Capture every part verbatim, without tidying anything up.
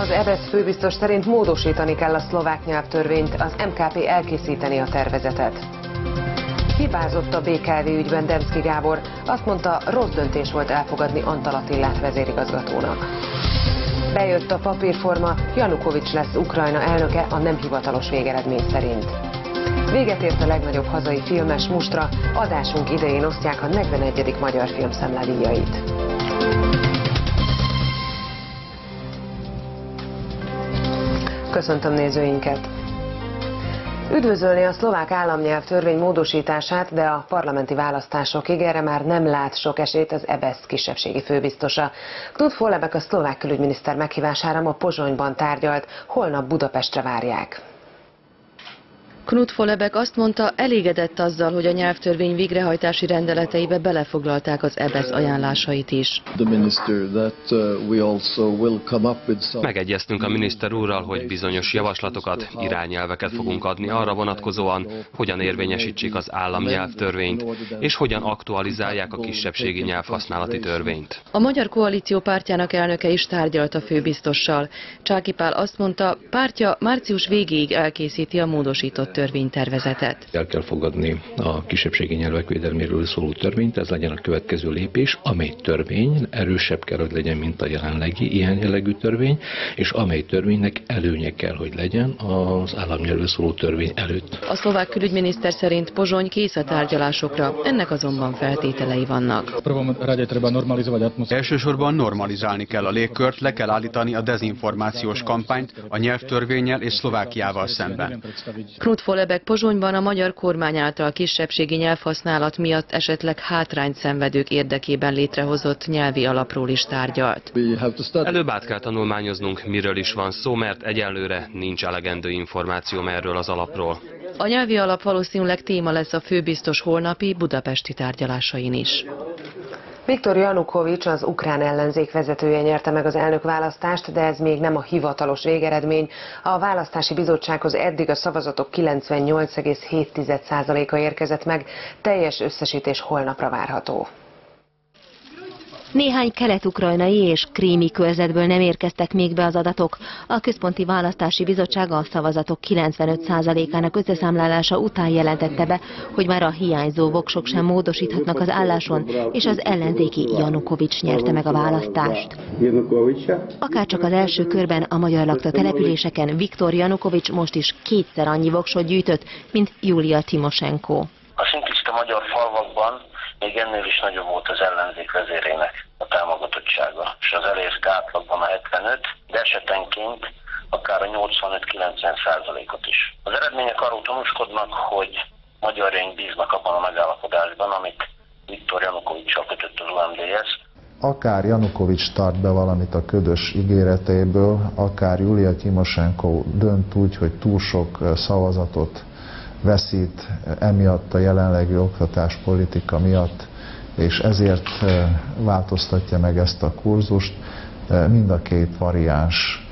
Az é bé e es főbiztos szerint módosítani kell a szlovák nyelvtörvényt, az em ká pé elkészíteni a tervezetet. Hibázott a bé ká vé ügyben Demszky Gábor, azt mondta, rossz döntés volt elfogadni Antal Attilát vezérigazgatónak. Bejött a papírforma, Janukovics lesz Ukrajna elnöke a nem hivatalos végeredmény szerint. Véget ért a legnagyobb hazai filmes mustra, adásunk idején osztják a negyvenegyedik Magyar Filmszemle díjait. Köszöntöm nézőinket! Üdvözölni a szlovák államnyelvtörvény módosítását, de a parlamenti választásokig erre már nem lát sok esélyt az é bé e es kisebbségi főbiztosa. Knut Vollebæk a szlovák külügyminiszter meghívására ma Pozsonyban tárgyalt, holnap Budapestre várják. Knut Vollebæk azt mondta, elégedett azzal, hogy a nyelvtörvény végrehajtási rendeleteibe belefoglalták az é bé e es ajánlásait is. Megegyeztünk a miniszter úrral, hogy bizonyos javaslatokat, irányelveket fogunk adni arra vonatkozóan, hogyan érvényesítsék az államnyelvtörvényt, és hogyan aktualizálják a kisebbségi nyelvhasználati törvényt. A Magyar Koalíció pártjának elnöke is tárgyalt a főbiztossal. Csáky Pál azt mondta, pártja március végéig elkészíti a módosított törvénytervezetet. El kell fogadni a kisebbségi nyelvek védelméről szóló törvényt, ez legyen a következő lépés, amely törvény erősebb kell, hogy legyen, mint a jelenlegi ilyen jellegű törvény, és amely törvénynek előnye kell, hogy legyen az államnyelvről szóló törvény előtt. A szlovák külügyminiszter szerint Pozsony kész a tárgyalásokra, ennek azonban feltételei vannak. Elsősorban normalizálni kell a légkört, le kell állítani a dezinformációs kampányt a nyelvtörvénnyel és Szlovákiával szemben. Knut Vollebæk Pozsonyban a magyar kormány által kisebbségi nyelvhasználat miatt esetleg hátrányt szenvedők érdekében létrehozott nyelvi alapról is tárgyalt. Előbb át kell tanulmányoznunk, miről is van szó, mert egyelőre nincs elegendő információm erről az alapról. A nyelvi alap valószínűleg téma lesz a főbiztos holnapi budapesti tárgyalásain is. Viktor Janukovics, az ukrán ellenzék vezetője nyerte meg az elnökválasztást, de ez még nem a hivatalos végeredmény. A választási bizottsághoz eddig a szavazatok kilencvennyolc egész hét százaléka érkezett meg, teljes összesítés holnapra várható. Néhány kelet-ukrajnai és krími körzetből nem érkeztek még be az adatok. A Központi Választási Bizottság a szavazatok kilencvenöt százalékának összeszámlálása után jelentette be, hogy már a hiányzó voksok sem módosíthatnak az álláson, és az ellenzéki Janukovics nyerte meg a választást. Akárcsak az első körben a magyar lakta településeken Viktor Janukovics most is kétszer annyi voksot gyűjtött, mint Julia Timosenko. A szintiszta magyar falvakban még ennél is nagyobb volt az ellenzék vezérének a támogatottsága, és az elért átlagban a hetvenöt, de esetenként akár a nyolcvanöt-kilencven százalékot is. Az eredmények arról tanúskodnak, hogy magyarjaink bíznak abban a megállapodásban, amit Viktor Janukovics-sal kötött az u em dé es. Akár Janukovics tart be valamit a ködös ígéretéből, akár Julia Timosenko dönt úgy, hogy túl sok szavazatot veszít emiatt a jelenlegi oktatáspolitika miatt, és ezért változtatja meg ezt a kurzust. Mind a két variáns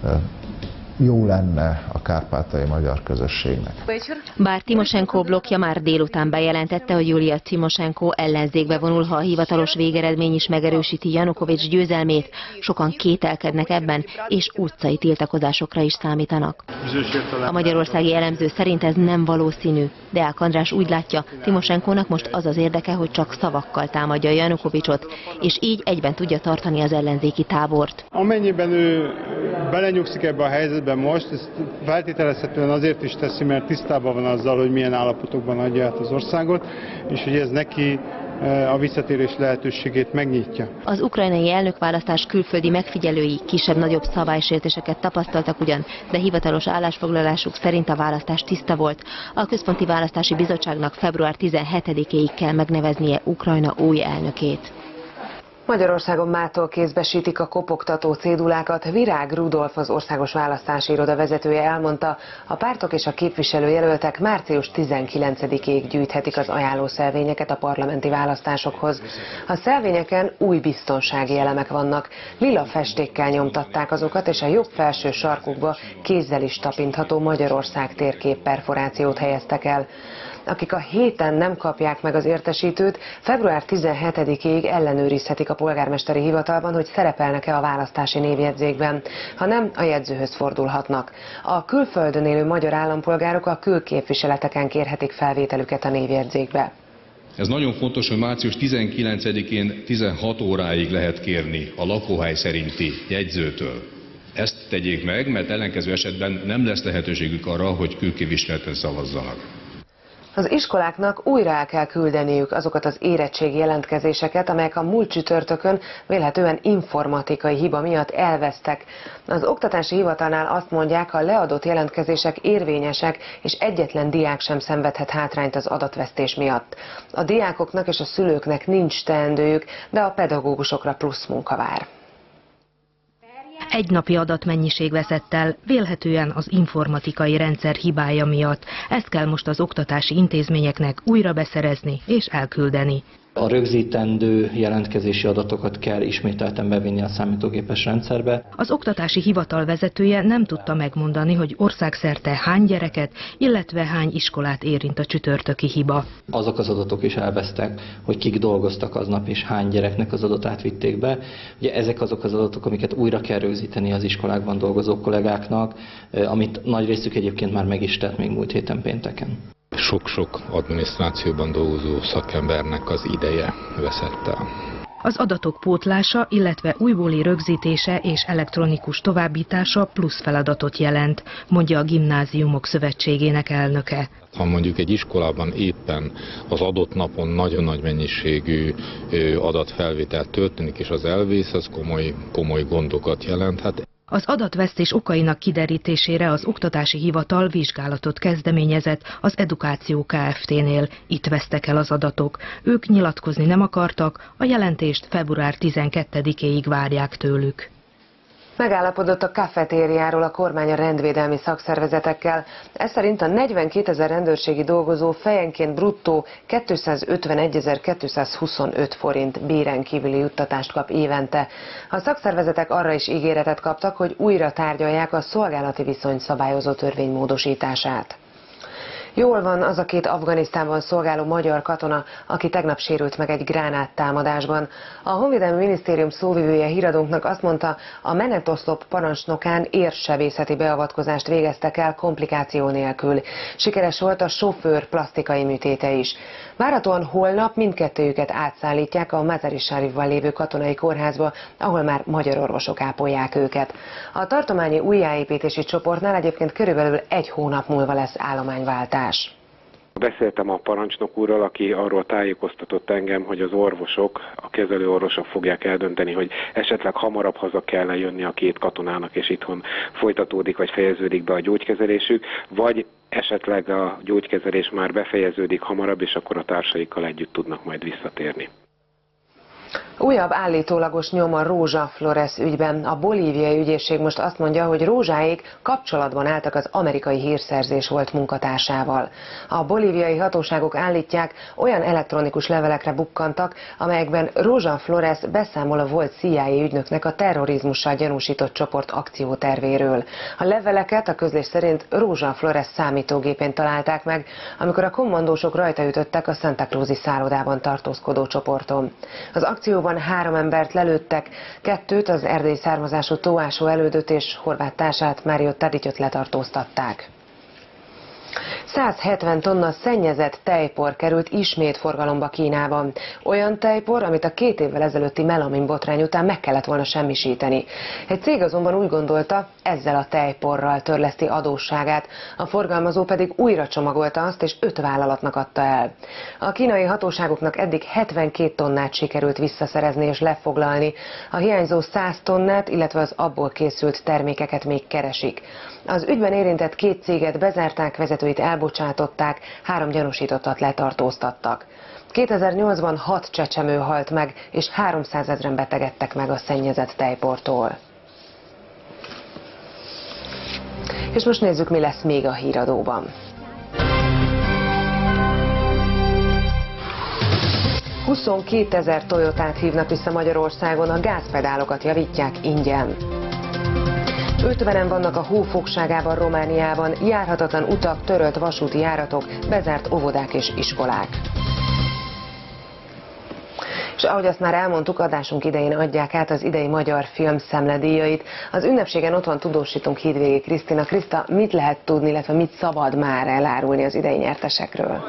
jó lenne a kárpátaljai magyar közösségnek. Bár Timosenko blokkja már délután bejelentette, hogy Julia Timosenko ellenzékbe vonul, ha a hivatalos végeredmény is megerősíti Janukovics győzelmét, sokan kételkednek ebben, és utcai tiltakozásokra is számítanak. A magyarországi elemző szerint ez nem valószínű. Deák András úgy látja, Timosenkónak most az az érdeke, hogy csak szavakkal támadja Janukovicsot, és így egyben tudja tartani az ellenzéki tábort. Amennyiben ő belenyugszik ebbe a helyzetbe most, ezt feltételezhetően azért is teszi, mert tisztában van azzal, hogy milyen állapotokban adja át az országot, és hogy ez neki a visszatérés lehetőségét megnyitja. Az ukrajnai elnökválasztás külföldi megfigyelői kisebb-nagyobb szabálysértéseket tapasztaltak ugyan, de hivatalos állásfoglalásuk szerint a választás tiszta volt. A Központi Választási Bizottságnak február tizenhetedikéig kell megneveznie Ukrajna új elnökét. Magyarországon mától kézbesítik a kopogtató cédulákat. Virág Rudolf, az Országos Választási Iroda vezetője elmondta, a pártok és a képviselőjelöltek március tizenkilencedikéig gyűjthetik az ajánlószelvényeket a parlamenti választásokhoz. A szelvényeken új biztonsági elemek vannak. Lila festékkel nyomtatták azokat, és a jobb felső sarkukba kézzel is tapintható Magyarország térkép perforációt helyeztek el. Akik a héten nem kapják meg az értesítőt, február tizenhetedikéig ellenőrizhetik a polgármesteri hivatalban, hogy szerepelnek-e a választási névjegyzékben. Ha nem, a jegyzőhöz fordulhatnak. A külföldön élő magyar állampolgárok a külképviseleteken kérhetik felvételüket a névjegyzékbe. Ez nagyon fontos, hogy március tizenkilencedikén tizenhat óráig lehet kérni a lakóhely szerinti jegyzőtől. Ezt tegyék meg, mert ellenkező esetben nem lesz lehetőségük arra, hogy külképviseleten szavazzanak. Az iskoláknak újra el kell küldeniük azokat az érettségi jelentkezéseket, amelyek a múlt csütörtökön vélhetően informatikai hiba miatt elvesztek. Az oktatási hivatalnál azt mondják, a leadott jelentkezések érvényesek, és egyetlen diák sem szenvedhet hátrányt az adatvesztés miatt. A diákoknak és a szülőknek nincs teendőjük, de a pedagógusokra plusz munka vár. Egy napi adatmennyiség veszett el, vélhetően az informatikai rendszer hibája miatt. Ezt kell most az oktatási intézményeknek újra beszerezni és elküldeni. A rögzítendő jelentkezési adatokat kell ismételten bevinni a számítógépes rendszerbe. Az oktatási hivatal vezetője nem tudta megmondani, hogy országszerte hány gyereket, illetve hány iskolát érint a csütörtöki hiba. Azok az adatok is elvesztek, hogy kik dolgoztak aznap és hány gyereknek az adatát vitték be. Ugye ezek azok az adatok, amiket újra kell rögzíteni az iskolákban dolgozó kollégáknak, amit nagy részük egyébként már meg is tett még múlt héten pénteken. Sok-sok adminisztrációban dolgozó szakembernek az ideje veszett el. Az adatok pótlása, illetve újbóli rögzítése és elektronikus továbbítása plusz feladatot jelent, mondja a Gimnáziumok Szövetségének elnöke. Ha mondjuk egy iskolában éppen az adott napon nagyon nagy mennyiségű adatfelvétel történik, és az elvész, az komoly, komoly gondokat jelenthet. Az adatvesztés okainak kiderítésére az oktatási hivatal vizsgálatot kezdeményezett az Edukáció Kft-nél. Itt vesztek el az adatok. Ők nyilatkozni nem akartak, a jelentést február tizenkettedikéig várják tőlük. Megállapodott a kafetériáról a kormány a rendvédelmi szakszervezetekkel. Ez szerint a negyvenkétezer rendőrségi dolgozó fejenként bruttó kétszázötvenegyezer-kétszázhuszonöt forint béren kívüli juttatást kap évente. A szakszervezetek arra is ígéretet kaptak, hogy újra tárgyalják a szolgálati viszonyt szabályozó törvény módosítását. Jól van az a két Afganisztánban szolgáló magyar katona, aki tegnap sérült meg egy gránáttámadásban. A Honvédelmi Minisztérium szóvivője híradónknak azt mondta, a menetoszlop parancsnokán érsebészeti beavatkozást végeztek el komplikáció nélkül. Sikeres volt a sofőr plasztikai műtéte is. Várhatóan holnap mindkettőjüket átszállítják a Mazar-i-Sharifban lévő katonai kórházba, ahol már magyar orvosok ápolják őket. A tartományi újjáépítési csoportnál egyébként körülbelül egy hónap múlva lesz állományváltás. Beszéltem a parancsnok úrral, aki arról tájékoztatott engem, hogy az orvosok, a kezelőorvosok fogják eldönteni, hogy esetleg hamarabb haza kell jönni a két katonának, és itthon folytatódik vagy fejeződik be a gyógykezelésük, vagy esetleg a gyógykezelés már befejeződik hamarabb, és akkor a társaikkal együtt tudnak majd visszatérni. Újabb állítólagos nyom a Rózsa Flores ügyben. A bolíviai ügyészség most azt mondja, hogy Rózsáék kapcsolatban álltak az amerikai hírszerzés volt munkatársával. A bolíviai hatóságok állítják, olyan elektronikus levelekre bukkantak, amelyekben Rózsa Flores beszámol a volt C I A ügynöknek a terrorizmussal gyanúsított csoport akciótervéről. A leveleket a közlés szerint Rózsa Flores számítógépén találták meg, amikor a kommandósok rajta ütöttek a Santa Cruz-i szállodában tartózkodó csoporton. Az akcióban három embert lelőttek, kettőt, az erdélyi származású Tóásó elődöt és horvát társát, Mário Tadityot letartóztatták. száz hetven tonna szennyezett tejpor került ismét forgalomba Kínában. Olyan tejpor, amit a két évvel ezelőtti melamin botrány után meg kellett volna semmisíteni. Egy cég azonban úgy gondolta, ezzel a tejporral törleszti adósságát, a forgalmazó pedig újra csomagolta azt és öt vállalatnak adta el. A kínai hatóságoknak eddig hetvenkét tonnát sikerült visszaszerezni és lefoglalni. A hiányzó száz tonnát, illetve az abból készült termékeket még keresik. Az ügyben érintett két céget bezárták, vezetőit elbocsátották, három gyanúsítottat letartóztattak. kétezer-nyolcban hat csecsemő halt meg, és háromszázezren betegedtek meg a szennyezett tejportól. És most nézzük, mi lesz még a híradóban. huszonkétezer Toyotát hívnak vissza Magyarországon, a gázpedálokat javítják ingyen. ötvenen vannak a hó fogságában Romániában, járhatatlan utak, törölt vasúti járatok, bezárt óvodák és iskolák. És ahogy azt már elmondtuk, adásunk idején adják át az idei Magyar Film Szemledíjait. Az ünnepségen ott van tudósítunk Hídvégi Krisztina. Kriszta, mit lehet tudni, illetve mit szabad már elárulni az idei nyertesekről?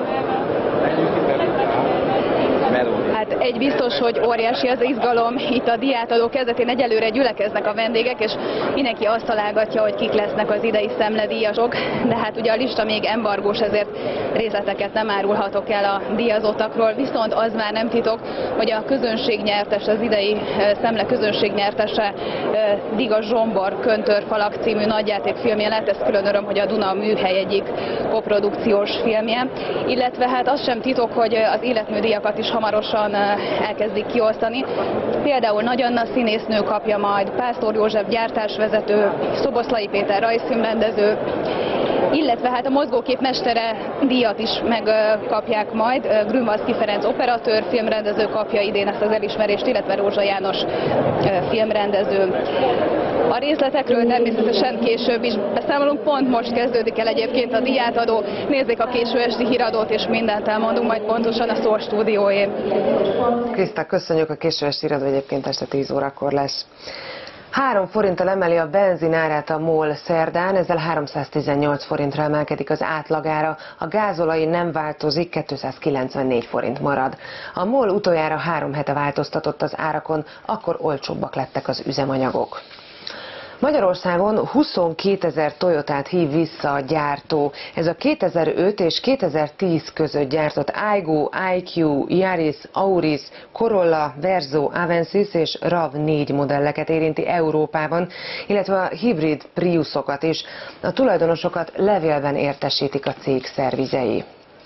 Hát egy biztos, hogy óriási az izgalom. Itt a díjátadó kezdetén egyelőre gyülekeznek a vendégek, és mindenki azt találgatja, hogy kik lesznek az idei szemledíjasok. De hát ugye a lista még embargós, ezért részleteket nem árulhatok el a díjazottakról. Viszont az már nem titok, hogy a közönség nyertes, az idei szemle közönség nyertese Diga Zsombor Köntörfalak című nagyjátékfilmje lett. Ez külön öröm, hogy a Duna műhely egyik koprodukciós filmje. Illetve hát az sem titok, hogy az életműdíjakat is hamarosan elkezdik kiosztani. Például Nagy Anna színésznő kapja majd, Pásztor József gyártásvezető, Szoboszlai Péter rajzfilmrendező, illetve hát a mozgókép mestere díjat is megkapják majd. Grünwaldzki Ferenc operatőr, filmrendező kapja idén ezt az elismerést, illetve Rózsa János filmrendező. A részletekről természetesen később is beszámolunk, pont most kezdődik el egyébként a díjátadó. Nézzék a késő esti híradót, és mindent elmondunk majd pontosan a Szó stúdiójén. Kriszta, köszönjük, a késő esti híradó egyébként este tíz órakor lesz. Három forinttal emeli a benzin árát a MOL szerdán, ezzel háromszáztizennyolc forintra emelkedik az átlagára, a gázolaj nem változik, kétszázkilencvennégy forint marad. A MOL utoljára három hete változtatott az árakon, akkor olcsóbbak lettek az üzemanyagok. Magyarországon huszonkétezer Toyotát hív vissza a gyártó. Ez a kétezer-öt és kétezer-tíz között gyártott Aygo, i kú, Yaris, Auris, Corolla, Verzo, Avensis és RAV négy modelleket érinti Európában, illetve a hibrid Priusokat is. A tulajdonosokat levélben értesítik a cég szervizei.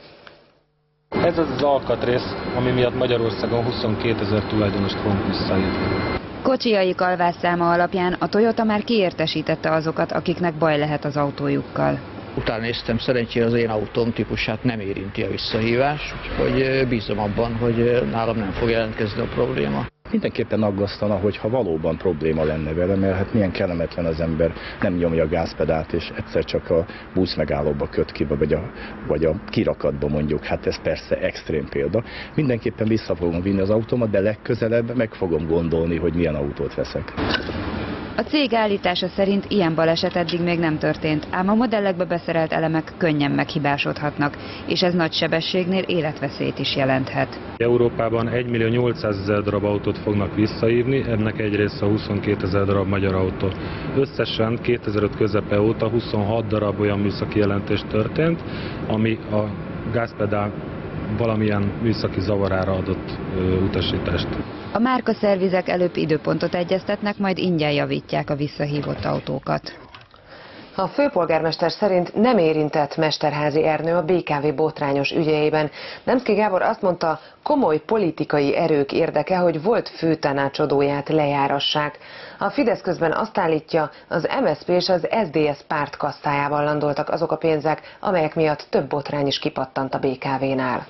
Ez az az alkatrész, ami miatt Magyarországon huszonkétezer tulajdonost fogunk visszahívni. Kocsijaik alvásszáma alapján a Toyota már kiértesítette azokat, akiknek baj lehet az autójukkal. Utána néztem, szerencsére az én autóm típusát nem érinti a visszahívás, úgyhogy bízom abban, hogy nálam nem fog jelentkezni a probléma. Mindenképpen aggasztana, hogyha valóban probléma lenne vele, mert hát milyen kellemetlen az ember nem nyomja a gázpedált, és egyszer csak a buszmegállóba köt ki, vagy a, vagy a kirakatba mondjuk. Hát ez persze extrém példa. Mindenképpen vissza fogom vinni az autómat, de legközelebb meg fogom gondolni, hogy milyen autót veszek. A cég állítása szerint ilyen baleset eddig még nem történt, ám a modellekbe beszerelt elemek könnyen meghibásodhatnak, és ez nagy sebességnél életveszélyt is jelenthet. Európában egymillió nyolcszázezer darab autót fognak visszahívni, ennek egy része a huszonkétezer darab magyar autó. Összesen kétezer-öt közepe óta huszonhat darab olyan műszaki jelentés történt, ami a gázpedál valamilyen műszaki zavarára adott ö, utasítást. A márkaszervizek előbb időpontot egyeztetnek, majd ingyen javítják a visszahívott autókat. A főpolgármester szerint nem érintett Mesterházy Ernő a bé ká vé botrányos ügyeiben. Demszky Gábor azt mondta, komoly politikai erők érdeke, hogy volt főtanácsadóját lejárassák. A Fidesz közben azt állítja, az em es zé pé és az es zé dé es párt kasztájában landoltak azok a pénzek, amelyek miatt több botrány is kipattant a bé ká vénál.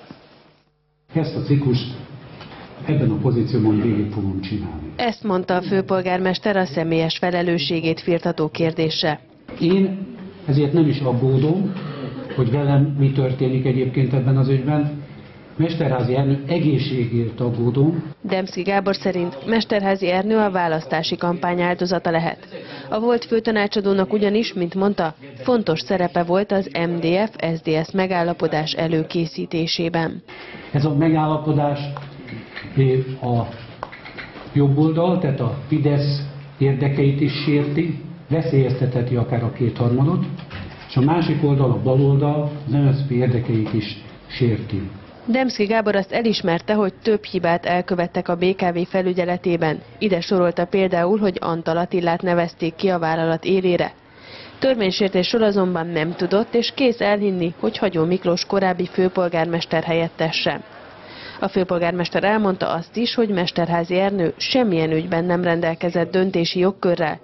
Ezt a ciklust ebben a pozícióban végig fogom csinálni. Ezt mondta a főpolgármester a személyes felelősségét firtató kérdésre. Én ezért nem is aggódom, hogy velem mi történik egyébként ebben az ügyben. Mesterházy Ernő egészségért aggódom. Demszky Gábor szerint Mesterházy Ernő a választási kampány áldozata lehet. A volt főtanácsadónak ugyanis, mint mondta, fontos szerepe volt az em dé ef es dé es megállapodás előkészítésében. Ez a megállapodás a jobb oldal, tehát a Fidesz érdekeit is sérti, veszélyeztetheti akár a kétharmadot, és a másik oldal, a bal oldal, az em es zé pé érdekeit is sérti. Demszky Gábor azt elismerte, hogy több hibát elkövettek a bé ká vé felügyeletében. Ide sorolta például, hogy Antal Attilát nevezték ki a vállalat élére. Törvénysértésről azonban nem tudott, és kész elhinni, hogy Hagyó Miklós korábbi főpolgármester helyettese. A főpolgármester elmondta azt is, hogy Mesterházy Ernő semmilyen ügyben nem rendelkezett döntési jogkörrel,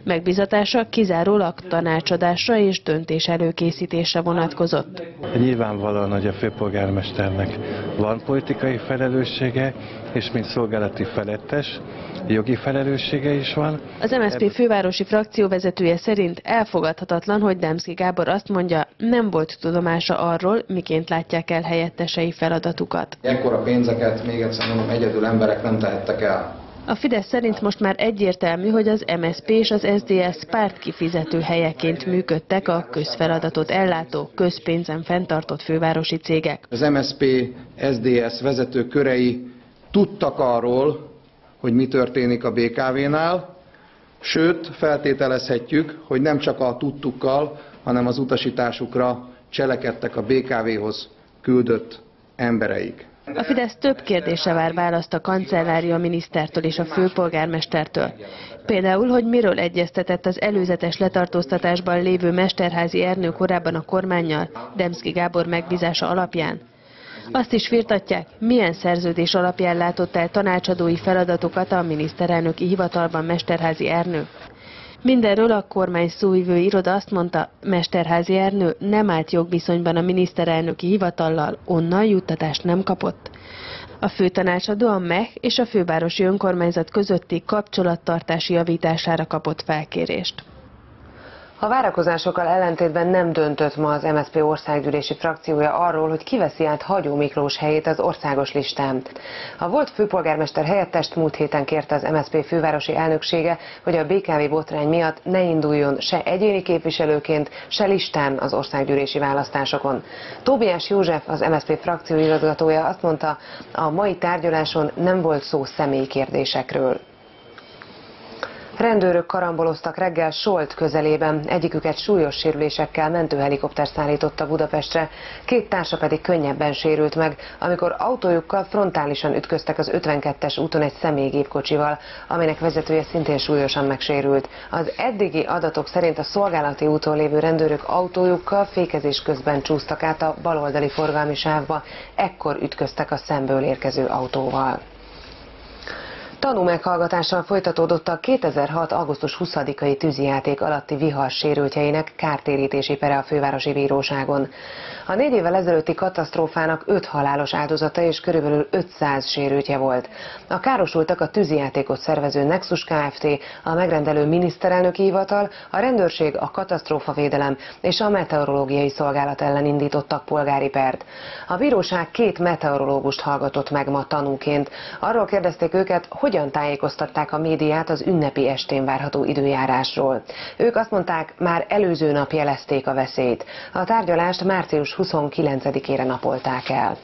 Megbízatása kizárólag tanácsadásra és döntés előkészítésre vonatkozott. Nyilvánvalóan, hogy a főpolgármesternek van politikai felelőssége, és mint szolgálati felettes, jogi felelőssége is van. Az em es zé pé fővárosi frakcióvezetője szerint elfogadhatatlan, hogy Demszky Gábor azt mondja, nem volt tudomása arról, miként látják el helyettesei feladatukat. Ekkora pénzeket, még egyszer mondom, egyedül emberek nem tehettek el. A Fidesz szerint most már egyértelmű, hogy az em es zé pé és az es zé dé es pártkifizető helyeként működtek a közfeladatot ellátó, közpénzen fenntartott fővárosi cégek. Az em es zé pé, es zé dé es vezető körei tudtak arról, hogy mi történik a bé ká vénál, sőt, feltételezhetjük, hogy nem csak a tudtukkal, hanem az utasításukra cselekedtek a bé ká véhoz küldött embereik. A Fidesz több kérdése vár választ a kancellária minisztertől és a főpolgármestertől. Például, hogy miről egyeztetett az előzetes letartóztatásban lévő Mesterházy Ernő korábban a kormánnyal, Demszky Gábor megbízása alapján. Azt is firtatják, milyen szerződés alapján látott el tanácsadói feladatokat a miniszterelnöki hivatalban Mesterházy Ernő. Mindenről a kormány szóvivő iroda azt mondta, Mesterházy Ernő nem állt jogviszonyban a miniszterelnöki hivatallal, onnan juttatást nem kapott. A főtanácsadó a MÉH és a fővárosi önkormányzat közötti kapcsolattartási javítására kapott felkérést. A várakozásokkal ellentétben nem döntött ma az em es zé pé országgyűlési frakciója arról, hogy kiveszi át Hagyó Miklós helyét az országos listán. A volt főpolgármester helyettest múlt héten kérte az em es zé pé fővárosi elnöksége, hogy a bé ká vé botrány miatt ne induljon se egyéni képviselőként, se listán az országgyűlési választásokon. Tóbiás József, az em es zé pé frakció igazgatója azt mondta, a mai tárgyaláson nem volt szó személyi kérdésekről. Rendőrök karamboloztak reggel Solt közelében, egyiküket súlyos sérülésekkel mentőhelikopter szállította Budapestre, két társa pedig könnyebben sérült meg, amikor autójukkal frontálisan ütköztek az ötvenkettes úton egy személygépkocsival, aminek vezetője szintén súlyosan megsérült. Az eddigi adatok szerint a szolgálati úton lévő rendőrök autójukkal fékezés közben csúsztak át a baloldali forgalmi sávba, ekkor ütköztek a szemből érkező autóval. Tanúmeghallgatással folytatódott a kétezer-hat. augusztus huszadikai tűzijáték alatti vihar sérültjeinek kártérítési pere a fővárosi bíróságon. A négy évvel ezelőtti katasztrófának öt halálos áldozata és körülbelül ötszáz sérültje volt. A károsultak a tűzijátékot szervező Nexus Kft., a megrendelő miniszterelnöki hivatal, a rendőrség, a katasztrófavédelem és a meteorológiai szolgálat ellen indítottak polgári pert. A bíróság két meteorológust hallgatott meg ma tanúként. Arról kérdezték őket, hogyan tájékoztatták a médiát az ünnepi estén várható időjárásról. Ők azt mondták, már előző nap jelezték a veszélyt. A tárgyalást március huszonkilencedikére napolták el.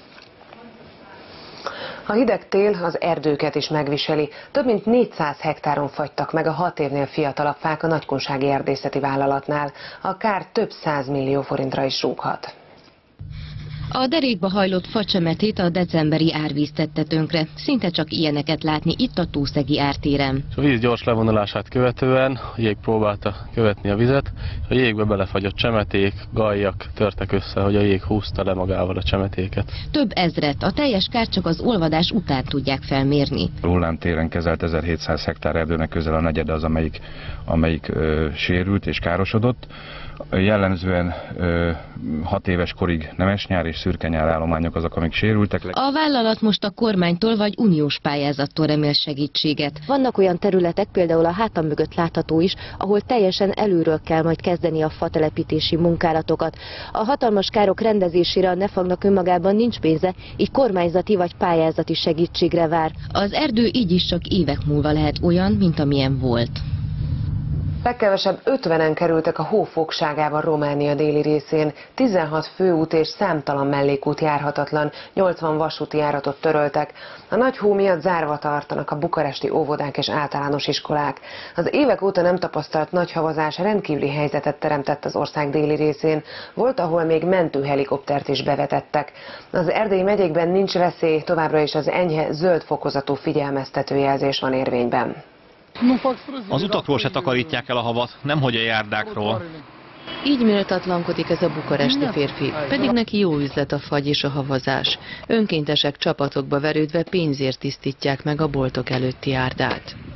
A hideg tél az erdőket is megviseli. Több mint négyszáz hektáron fagytak meg a hat évnél fiatalabb fák a Nagykunsági Erdészeti Vállalatnál. A kár több százmillió forintra is rúghat. A derékba hajlott facsemetét a decemberi árvíz tette tönkre. Szinte csak ilyeneket látni itt a Túszegi ártéren. A víz gyors levonulását követően a jég próbálta követni a vizet, és a jégbe belefagyott csemeték, galljak törtek össze, hogy a jég húzta le magával a csemetéket. Több ezret, a teljes kárt csak az olvadás után tudják felmérni. Hullámtéren kezelt ezerhétszáz hektár erdőnek közel a negyede az, amelyik, amelyik ö, sérült és károsodott. Jellemzően ö, hat éves korig nemesnyár és szürkenyár állományok azok, amik sérültek. A vállalat most a kormánytól vagy uniós pályázattól remél segítséget. Vannak olyan területek, például a hátam mögött látható is, ahol teljesen előről kell majd kezdeni a fatelepítési munkálatokat. A hatalmas károk rendezésére a nefagnak önmagában nincs pénze, így kormányzati vagy pályázati segítségre vár. Az erdő így is csak évek múlva lehet olyan, mint amilyen volt. Legkevesebb ötvenen kerültek a hó fogságában Románia déli részén. tizenhat főút és számtalan mellékút járhatatlan, nyolcvan vasúti járatot töröltek. A nagy hó miatt zárva tartanak a bukaresti óvodák és általános iskolák. Az évek óta nem tapasztalt nagy havazás rendkívüli helyzetet teremtett az ország déli részén. Volt, ahol még mentőhelikoptert is bevetettek. Az erdélyi megyékben nincs veszély, továbbra is az enyhe zöld fokozatú figyelmeztetőjelzés van érvényben. Az utakról se takarítják el a havat, nemhogy a járdákról. Így méltatlankodik ez a bukaresti férfi, pedig neki jó üzlet a fagy és a havazás. Önkéntesek csapatokba verődve pénzért tisztítják meg a boltok előtti járdát.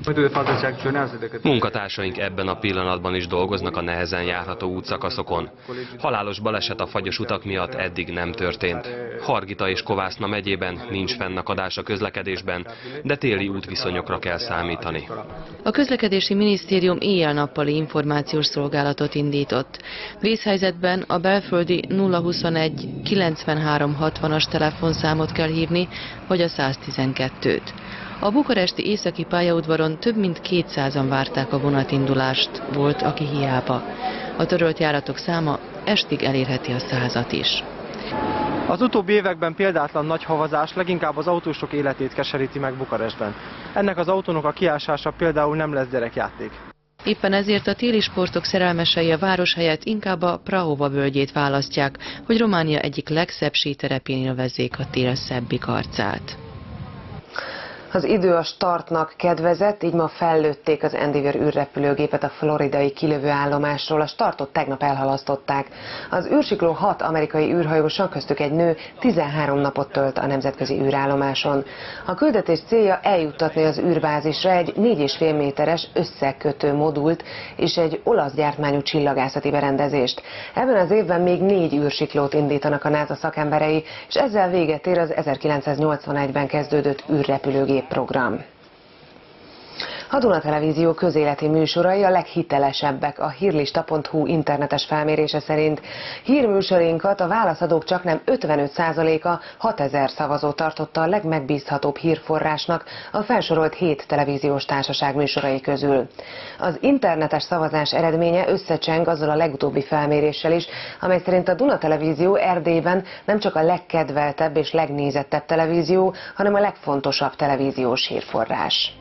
Munkatársaink ebben a pillanatban is dolgoznak a nehezen járható útszakaszokon. Halálos baleset a fagyos utak miatt eddig nem történt. Hargita és Kovászna megyében nincs fennakadás a közlekedésben, de téli útviszonyokra kell számítani. A közlekedési minisztérium éjjel-nappali információs szolgálatot indított. Vészhelyzetben a belföldi nulla huszonegy kilencvenhárom hatvanas telefonszámot kell hívni, vagy a száztizenkettőt. A bukaresti északi pályaudvaron több mint kétszázan várták a vonatindulást, volt, aki hiába. A törölt járatok száma estig elérheti a százat is. Az utóbbi években példátlan nagy havazás leginkább az autósok életét keseríti meg Bukarestben. Ennek az autónak a kiásása például nem lesz gyerekjáték. Éppen ezért a téli sportok szerelmesei a város helyett inkább a Prahova völgyét választják, hogy Románia egyik legszebb síterepén élvezzék a tél szebbik arcát. Az idő a startnak kedvezett, így ma fellőtték az Endeavour űrrepülőgépet a floridai kilövő állomásról. A startot tegnap elhalasztották. Az űrsikló hat amerikai űrhajóson, köztük egy nő, tizenhárom napot tölt a nemzetközi űrállomáson. A küldetés célja eljuttatni az űrbázisra egy négy és fél méteres összekötő modult és egy olasz gyártmányú csillagászati berendezést. Ebben az évben még négy űrsiklót indítanak a NASA szakemberei, és ezzel véget ér az ezerkilencszáznyolcvanegyben kezdődött űrrepülőgép program. A Duna Televízió közéleti műsorai a leghitelesebbek a hírlista pont hu internetes felmérése szerint. Hírműsorainkat a válaszadók csaknem ötvenöt százaléka hatezer szavazót tartotta a legmegbízhatóbb hírforrásnak a felsorolt hét televíziós társaság műsorai közül. Az internetes szavazás eredménye összecseng azzal a legutóbbi felméréssel is, amely szerint a Duna Televízió Erdélyben nem csak a legkedveltebb és legnézettebb televízió, hanem a legfontosabb televíziós hírforrás.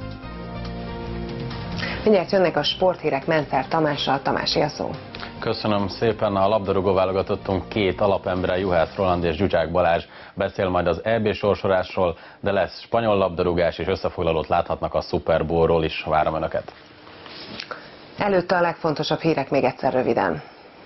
Mindjárt jönnek a sporthírek Menfer Tamással. Tamásé a szó. Köszönöm szépen. A labdarúgó válogatottunk két alapembere, Juhász Roland és Zsuzsák Balázs beszél majd az é bé sorsolásról, de lesz spanyol labdarúgás és összefoglalót láthatnak a Super Bowl-ról is. Várom Önöket. Előtte a legfontosabb hírek még egyszer röviden.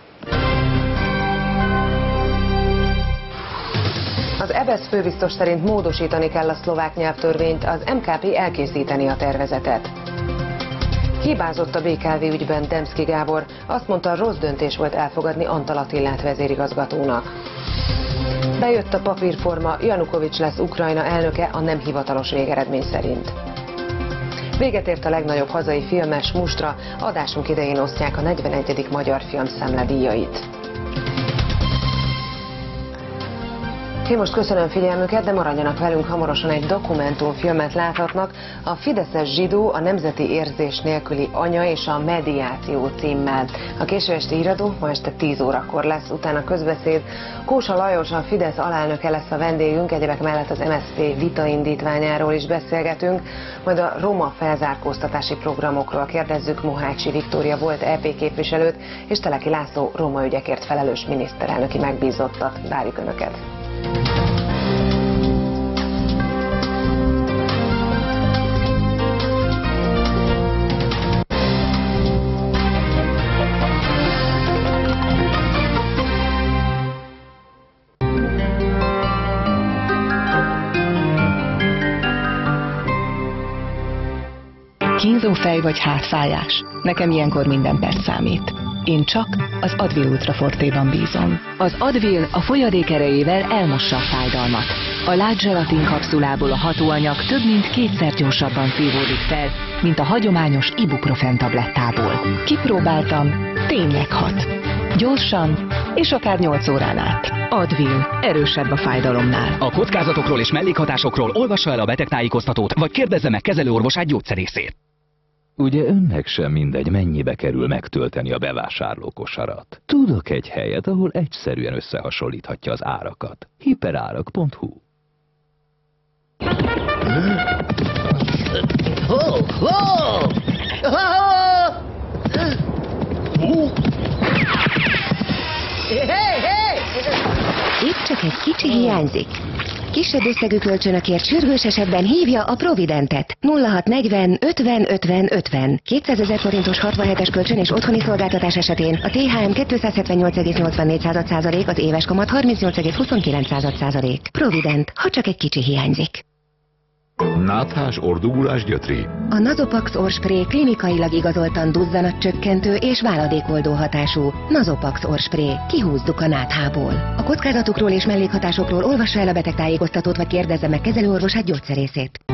Az é bé e es főbiztos szerint módosítani kell a szlovák nyelvtörvényt, az em ká pé elkészíteni a tervezetet. Hibázott a bé ká vé ügyben Demszky Gábor, azt mondta, rossz döntés volt elfogadni Antal Attilát vezérigazgatónak. Bejött a papírforma, Janukovics lesz Ukrajna elnöke a nem hivatalos végeredmény szerint. Véget ért a legnagyobb hazai filmes mustra, adásunk idején osztják a negyvenegyedik Magyar Film Szemle díjait. Én most köszönöm figyelmüket, de maradjanak velünk, hamarosan egy dokumentumfilmet láthatnak, a Fideszes zsidó, a nemzeti érzés nélküli anya és a mediáció címmel. A késő esti híradó ma este tíz órakor lesz, utána közbeszéd. Kósa Lajos, a Fidesz alelnöke lesz a vendégünk, egyebek mellett az em es zé pé vitaindítványáról is beszélgetünk, majd a roma felzárkóztatási programokról kérdezzük Mohácsi Viktória volt é pé képviselőt, és Teleki László roma ügyekért felelős miniszterelnöki megbízottat. Várjuk Önöket! Kínzó fej vagy hátfájás? Nekem ilyenkor minden perc számít. Én csak az Advil Ultra Forte-ban bízom. Az Advil a folyadék erejével elmossa a fájdalmat. A lágy zselatin kapszulából a hatóanyag több mint kétszer gyorsabban szívódik fel, mint a hagyományos ibuprofen tablettából. Kipróbáltam, tényleg hat. Gyorsan, és akár nyolc órán át. Advil, erősebb a fájdalomnál. A kockázatokról és mellékhatásokról olvassa el a betegtájékoztatót, vagy kérdezze meg kezelőorvosát, gyógyszerészét. Ugye önnek sem mindegy, mennyibe kerül megtölteni a bevásárlókosarat. Tudok egy helyet, ahol egyszerűen összehasonlíthatja az árakat. hiperárak pont hu. Oh, oh! Oh! Hey, hey! Itt csak egy kicsi hiányzik. Kisebb összegű kölcsönökért sürgős esetben hívja a Providentet. nulla hat negyven ötven ötven ötven. kétszázezer forintos hatvanhetes kölcsön és otthoni szolgáltatás esetén a té há em kétszázhetvennyolc egész nyolcvannégy százalék, az éves kamat harmincnyolc egész huszonkilenc százalék. Provident, ha csak egy kicsi hiányzik. Náthás, ordugulás, gyötri. A Nasopax orrspray klinikailag igazoltan duzzanatcsökkentő és váladékoldó hatású. Nasopax orrspray. Kihúzzuk a náthából. A kockázatokról és mellékhatásokról olvassa el a betegtájékoztatót, vagy kérdezze meg kezelőorvosát, gyógyszerészét.